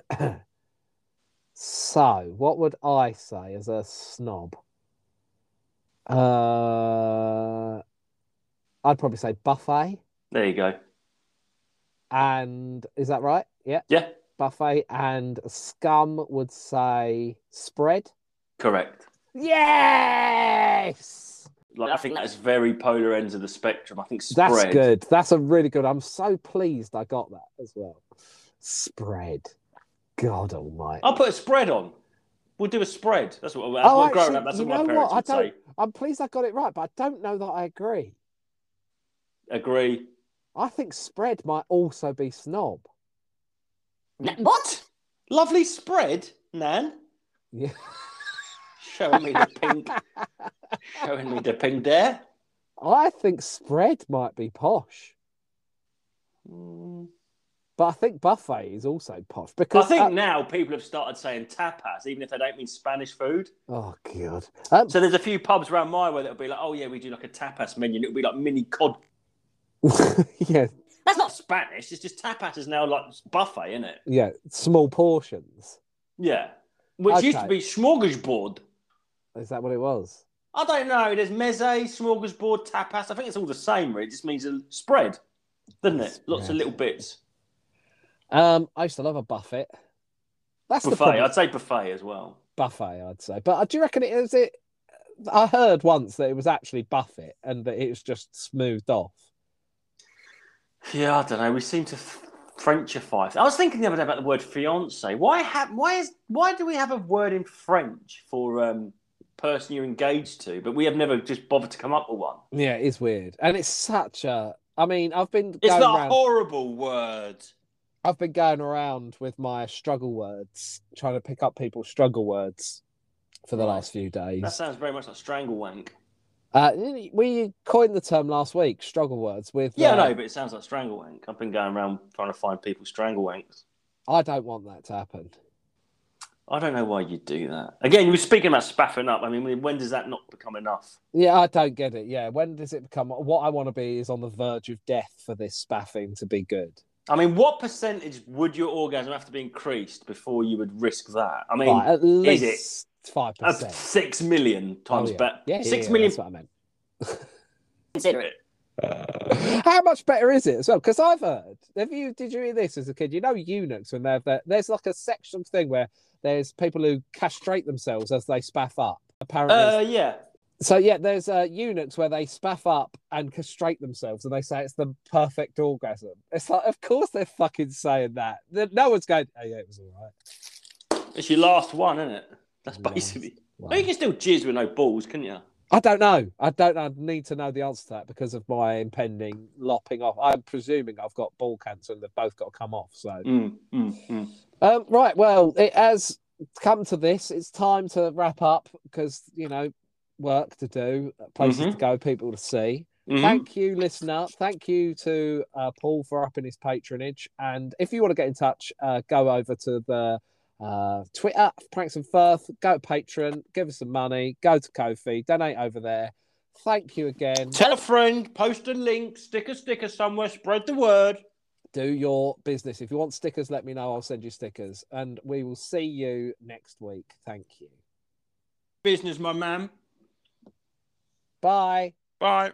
So, what would I say as a snob? Uh, I'd probably say buffet. There you go. And is that right? Yeah. Yeah, Buffet. And scum would say spread. correct. Yes. Like, I think that's very polar ends of the spectrum. I think spread. That's good. That's a really good. I'm so pleased I got that as well. Spread. God almighty. I'll put a spread on. We'll do a spread. That's what. That's Oh, what growing actually, up. That's you what my know parents what? I would don't. say. I'm pleased I got it right, but I don't know that I agree. Agree. I think spread might also be snob. What? Lovely spread, Nan. Yeah. Showing me the pink. Showing me the pink there. I think spread might be posh, Mm. but I think buffet is also posh because I think uh, now people have started saying tapas, even if they don't mean Spanish food. oh god. Um, So there's a few pubs around my way that'll be like, oh yeah, we do like a tapas menu, and it'll be like mini cod. yeah, That's not Spanish. It's just tapas is now like buffet, isn't it? yeah, small portions. Yeah, which used to Okay. be smorgasbord. Is that what it was? I don't know. There's meze, smorgasbord, tapas. I think it's all the same. Really, it just means a spread, doesn't it? Lots of Spread. little bits. Um, I used to love a buffet. That's the Buffet. problem. I'd say buffet as well. Buffet, I'd say. But uh, do you reckon it is it? I heard once that it was actually buffet and that it was just smoothed off. Yeah, I don't know. We seem to Frenchify. I was thinking the other day about the word fiance. Why have? Why is? Why do we have a word in French for um, person you're engaged to, but we have never just bothered to come up with one? Yeah, it is weird, and it's such a. I mean, I've been It's going not around. a horrible word. I've been going around with my struggle words, trying to pick up people's struggle words. for the Right. last few days. That sounds very much like strangle wank. Uh, we coined the term last week, struggle words, with... Yeah, uh, no, but it sounds like strangle wank. I've been going around trying to find people strangle wanks. I don't want that to happen. I don't know why you do that. Again, you were speaking about spaffing up. I mean, when does that not become enough? Yeah, I don't get it. Yeah, when does it become... What I want to be is on the verge of death for this spaffing to be good. I mean, what percentage would your orgasm have to be increased before you would risk that? I mean, Right, at is least it five uh, percent. six million times Oh, yeah. better? Yeah, yeah, six yeah, million. that's what I meant. Consider it. How much better is it as well? Because I've heard, have you, did you hear this as a kid? You know, eunuchs, when they're there, there's like a section thing where there's people who castrate themselves as they spaff up. Apparently, Uh, yeah. so yeah, there's uh, eunuchs where they spaff up and castrate themselves, and they say it's the perfect orgasm. It's like, of course they're fucking saying that. No one's going, oh yeah, it was all right. It's your last one, isn't it? That's Last basically. one. Well, you can still jizz with no balls, can you? I don't know. I don't know. I need to know the answer to that because of my impending lopping off. I'm presuming I've got ball cancer and they've both got to come off. So, Mm, mm, mm. um, right. Well, it has come to this. It's time to wrap up because, you know, work to do, places Mhm. to go, people to see. Mhm. Thank you, listener. Thank you to uh, Paul for upping his patronage. And if you want to get in touch, uh, go over to the uh, Twitter, Pranks and Firth, go to Patreon, give us some money, go to Ko-fi, donate over there. Thank you again. Tell a friend, post a link, stick a sticker somewhere, spread the word. Do your business. If you want stickers, let me know. I'll send you stickers. And we will see you next week. Thank you. Business, my man. Bye. Bye.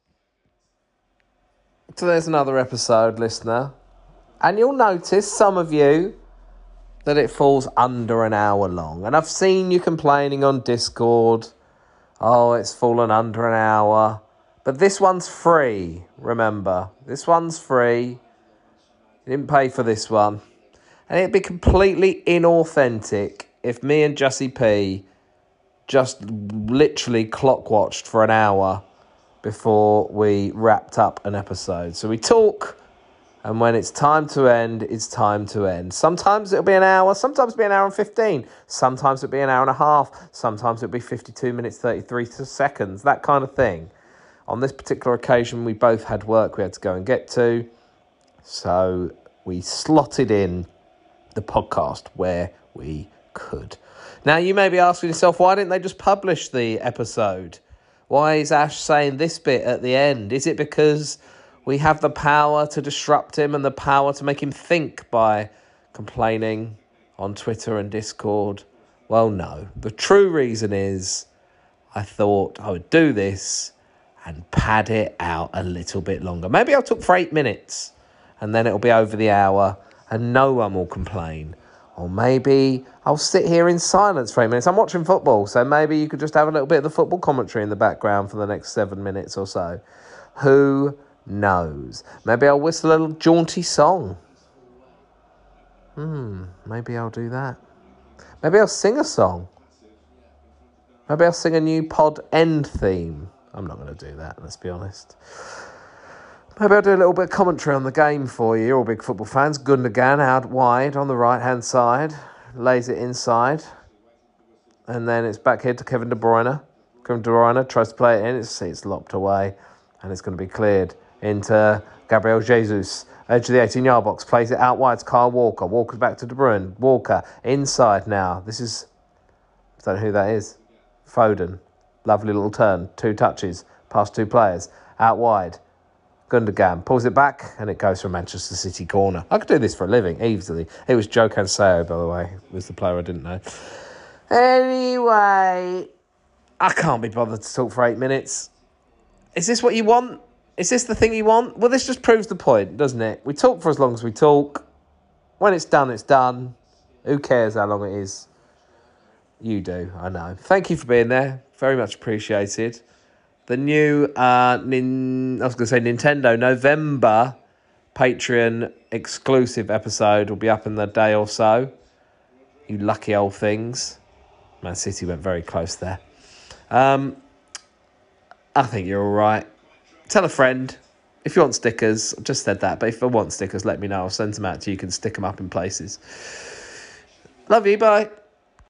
So there's another episode, listener. And you'll notice, some of you, that it falls under an hour long. And I've seen you complaining on Discord, oh, it's fallen under an hour. But this one's free, remember. This one's free. You didn't pay for this one. And it'd be completely inauthentic if me and Jussie P just literally clock watched for an hour before we wrapped up an episode. So we talk, and when it's time to end, it's time to end. Sometimes it'll be an hour, sometimes it'll be an hour and fifteen, sometimes it'll be an hour and a half, sometimes it'll be fifty-two minutes, thirty-three seconds, that kind of thing. On this particular occasion, we both had work we had to go and get to, so we slotted in the podcast where we could. Now, you may be asking yourself, why didn't they just publish the episode? Why is Ash saying this bit at the end? Is it because we have the power to disrupt him and the power to make him think by complaining on Twitter and Discord? Well, no. The true reason is I thought I would do this and pad it out a little bit longer. Maybe I'll talk for eight minutes and then it'll be over the hour and no one will complain. Or maybe I'll sit here in silence for eight minutes. I'm watching football, so maybe you could just have a little bit of the football commentary in the background for the next seven minutes or so. Who knows? Maybe I'll whistle a little jaunty song. Hmm, maybe I'll do that. Maybe I'll sing a song. Maybe I'll sing a new pod end theme. I'm not going to do that, let's be honest. Maybe I'll do a little bit of commentary on the game for you. You're all big football fans. Gundogan out wide on the right-hand side. Lays it inside. And then it's back here to Kevin De Bruyne. Kevin De Bruyne tries to play it in. It's, it's lopped away. And it's going to be cleared into Gabriel Jesus. Edge of the eighteen-yard box. Plays it out wide to Kyle Walker. Walker's back to De Bruyne. Walker inside now. This is... I don't know who that is. Foden. Lovely little turn. Two touches. Past two players. Out wide. Gundogan pulls it back and it goes for a Manchester City corner. I could do this for a living, easily. It was Joe Cancelo, by the way, was the player I didn't know. Anyway, I can't be bothered to talk for eight minutes. Is this what you want? Is this the thing you want? Well, this just proves the point, doesn't it? We talk for as long as we talk. When it's done, it's done. Who cares how long it is? You do, I know. Thank you for being there. Very much appreciated. The new, uh, nin- I was going to say Nintendo, November Patreon exclusive episode will be up in the day or so. You lucky old things. Man City went very close there. Um, I think you're all right. Tell a friend. If you want stickers, I just said that, but if I want stickers, let me know. I'll send them out to you. You can stick them up in places. Love you, bye.